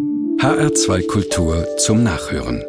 HR2 Kultur zum Nachhören.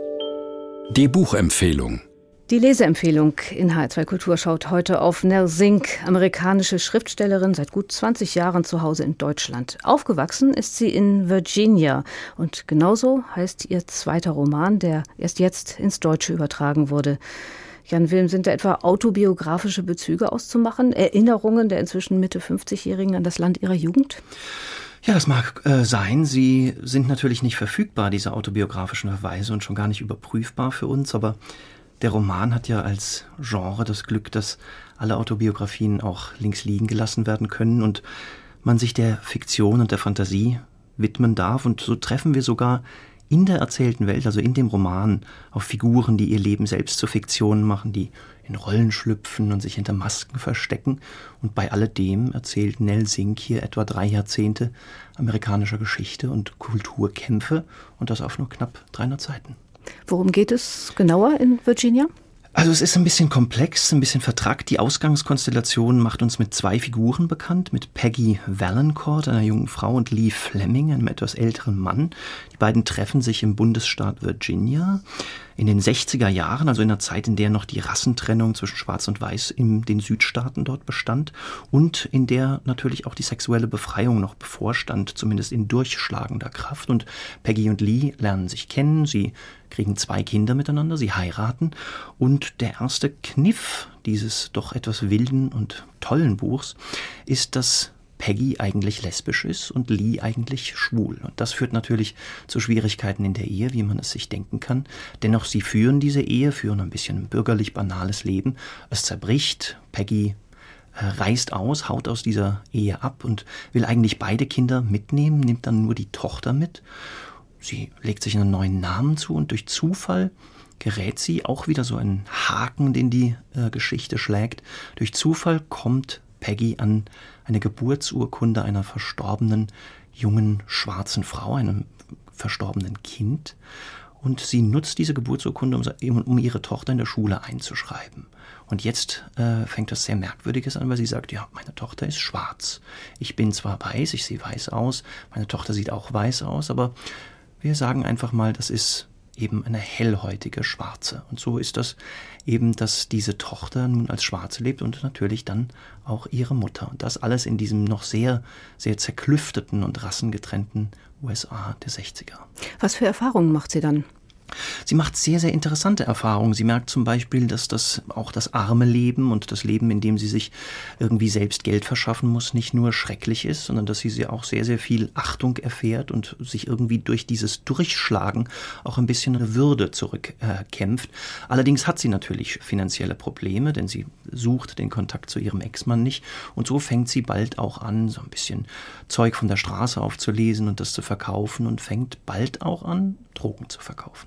Die Buchempfehlung. Die Leseempfehlung in HR2 Kultur schaut heute auf Nell Singh, amerikanische Schriftstellerin, seit gut 20 Jahren zu Hause in Deutschland. Aufgewachsen ist sie in Virginia und genauso heißt ihr zweiter Roman, der erst jetzt ins Deutsche übertragen wurde. Jan Wilm, sind da etwa autobiografische Bezüge auszumachen? Erinnerungen der inzwischen Mitte 50-Jährigen an das Land ihrer Jugend? Ja, das mag sein. Sie sind natürlich nicht verfügbar, diese autobiografischen Verweise, und schon gar nicht überprüfbar für uns, aber der Roman hat ja als Genre das Glück, dass alle Autobiografien auch links liegen gelassen werden können und man sich der Fiktion und der Fantasie widmen darf. Und so treffen wir sogar in der erzählten Welt, also in dem Roman, auf Figuren, die ihr Leben selbst zur Fiktion machen, die in Rollen schlüpfen und sich hinter Masken verstecken. Und bei alledem erzählt Nell Singh hier etwa 3 Jahrzehnte amerikanischer Geschichte und Kulturkämpfe, und das auf nur knapp 300 Seiten. Worum geht es genauer in Virginia? Also es ist ein bisschen komplex, ein bisschen vertrackt. Die Ausgangskonstellation macht uns mit 2 Figuren bekannt, mit Peggy Valancourt, einer jungen Frau, und Lee Fleming, einem etwas älteren Mann. Die beiden treffen sich im Bundesstaat Virginia in den 60er Jahren, also in einer Zeit, in der noch die Rassentrennung zwischen Schwarz und Weiß in den Südstaaten dort bestand und in der natürlich auch die sexuelle Befreiung noch bevorstand, zumindest in durchschlagender Kraft. Und Peggy und Lee lernen sich kennen, sie kriegen 2 Kinder miteinander, sie heiraten, und der erste Kniff dieses doch etwas wilden und tollen Buchs ist, dass Peggy eigentlich lesbisch ist und Lee eigentlich schwul. Und das führt natürlich zu Schwierigkeiten in der Ehe, wie man es sich denken kann. Dennoch, sie führen diese Ehe, führen ein bisschen bürgerlich banales Leben. Es zerbricht, Peggy reist aus, haut aus dieser Ehe ab und will eigentlich beide Kinder mitnehmen, nimmt dann nur die Tochter mit. Sie legt sich einen neuen Namen zu und durch Zufall gerät sie, auch wieder so ein Haken, den die Geschichte schlägt, durch Zufall kommt Peggy an eine Geburtsurkunde einer verstorbenen jungen schwarzen Frau, einem verstorbenen Kind. Und sie nutzt diese Geburtsurkunde, um ihre Tochter in der Schule einzuschreiben. Und jetzt fängt das sehr Merkwürdiges an, weil sie sagt, ja, meine Tochter ist schwarz. Ich bin zwar weiß, ich sehe weiß aus, meine Tochter sieht auch weiß aus, aber wir sagen einfach mal, das ist eben eine hellhäutige Schwarze. Und so ist das eben, dass diese Tochter nun als Schwarze lebt und natürlich dann auch ihre Mutter. Und das alles in diesem noch sehr, sehr zerklüfteten und rassengetrennten USA der 60er. Was für Erfahrungen macht sie dann? Sie macht sehr, sehr interessante Erfahrungen. Sie merkt zum Beispiel, dass das auch das arme Leben und das Leben, in dem sie sich irgendwie selbst Geld verschaffen muss, nicht nur schrecklich ist, sondern dass sie auch sehr, sehr viel Achtung erfährt und sich irgendwie durch dieses Durchschlagen auch ein bisschen ihre Würde zurückkämpft. Allerdings hat sie natürlich finanzielle Probleme, denn sie sucht den Kontakt zu ihrem Ex-Mann nicht. Und so fängt sie bald auch an, so ein bisschen Zeug von der Straße aufzulesen und das zu verkaufen, und fängt bald auch an, Drogen zu verkaufen.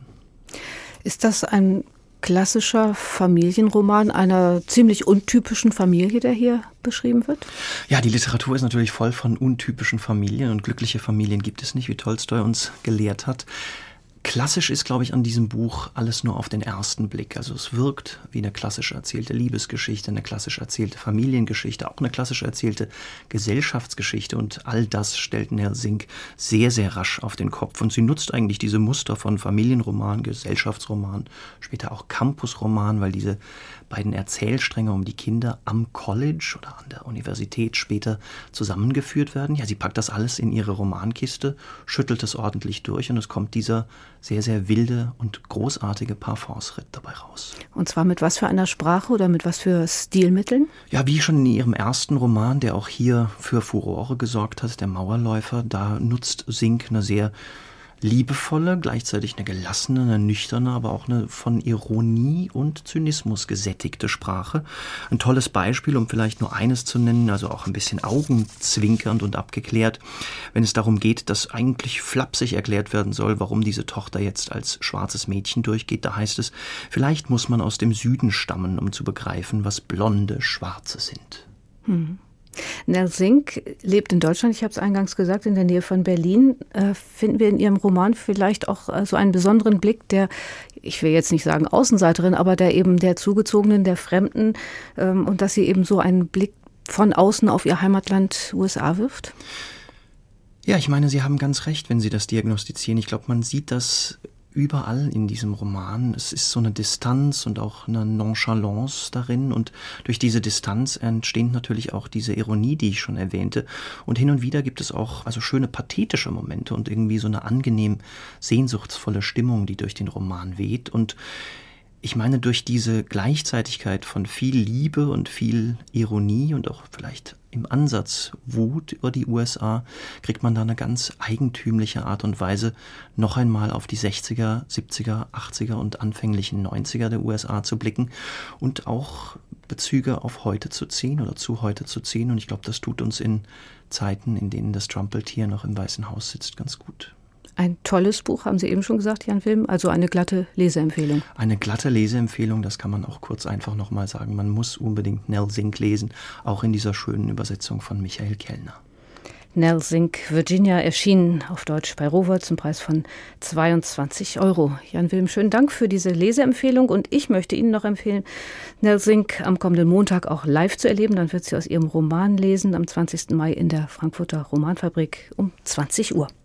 Ist das ein klassischer Familienroman einer ziemlich untypischen Familie, der hier beschrieben wird? Ja, die Literatur ist natürlich voll von untypischen Familien, und glückliche Familien gibt es nicht, wie Tolstoi uns gelehrt hat. Klassisch ist, glaube ich, an diesem Buch alles nur auf den ersten Blick. Also es wirkt wie eine klassisch erzählte Liebesgeschichte, eine klassisch erzählte Familiengeschichte, auch eine klassisch erzählte Gesellschaftsgeschichte, und all das stellt Nell Singh sehr, sehr rasch auf den Kopf. Und sie nutzt eigentlich diese Muster von Familienroman, Gesellschaftsroman, später auch Campusroman, weil diese beiden Erzählstränge um die Kinder am College oder an der Universität später zusammengeführt werden. Ja, sie packt das alles in ihre Romankiste, schüttelt es ordentlich durch, und es kommt dieser sehr, sehr wilde und großartige Parforce-Ritt dabei raus. Und zwar mit was für einer Sprache oder mit was für Stilmitteln? Ja, wie schon in ihrem ersten Roman, der auch hier für Furore gesorgt hat, Der Mauerläufer, da nutzt Singh eine sehr liebevolle, gleichzeitig eine gelassene, eine nüchterne, aber auch eine von Ironie und Zynismus gesättigte Sprache. Ein tolles Beispiel, um vielleicht nur eines zu nennen, also auch ein bisschen augenzwinkernd und abgeklärt, wenn es darum geht, dass eigentlich flapsig erklärt werden soll, warum diese Tochter jetzt als schwarzes Mädchen durchgeht. Da heißt es, vielleicht muss man aus dem Süden stammen, um zu begreifen, was blonde Schwarze sind. Nell Singh lebt in Deutschland, ich habe es eingangs gesagt, in der Nähe von Berlin. Finden wir in ihrem Roman vielleicht auch so einen besonderen Blick der, ich will jetzt nicht sagen Außenseiterin, aber der Zugezogenen, der Fremden, und dass sie eben so einen Blick von außen auf ihr Heimatland USA wirft? Ja, ich meine, Sie haben ganz recht, wenn Sie das diagnostizieren. Ich glaube, man sieht das überall in diesem Roman. Es ist so eine Distanz und auch eine Nonchalance darin. Und durch diese Distanz entsteht natürlich auch diese Ironie, die ich schon erwähnte. Und hin und wieder gibt es auch schöne pathetische Momente und irgendwie so eine angenehm sehnsuchtsvolle Stimmung, die durch den Roman weht. Und ich meine, durch diese Gleichzeitigkeit von viel Liebe und viel Ironie und auch vielleicht im Ansatz Wut über die USA, kriegt man da eine ganz eigentümliche Art und Weise, noch einmal auf die 60er, 70er, 80er und anfänglichen 90er der USA zu blicken und auch Bezüge auf heute zu ziehen oder zu heute zu ziehen. Und ich glaube, das tut uns in Zeiten, in denen das Trumpeltier noch im Weißen Haus sitzt, ganz gut. Ein tolles Buch, haben Sie eben schon gesagt, Jan Wilm, also eine glatte Leseempfehlung. Eine glatte Leseempfehlung, das kann man auch kurz einfach nochmal sagen. Man muss unbedingt Nell Sink lesen, auch in dieser schönen Übersetzung von Michael Kellner. Nell Sink, Virginia, erschienen auf Deutsch bei Rowohlt zum Preis von 22 €. Jan Wilm, schönen Dank für diese Leseempfehlung und ich möchte Ihnen noch empfehlen, Nell Sink am kommenden Montag auch live zu erleben. Dann wird sie aus ihrem Roman lesen, am 20. Mai in der Frankfurter Romanfabrik um 20 Uhr.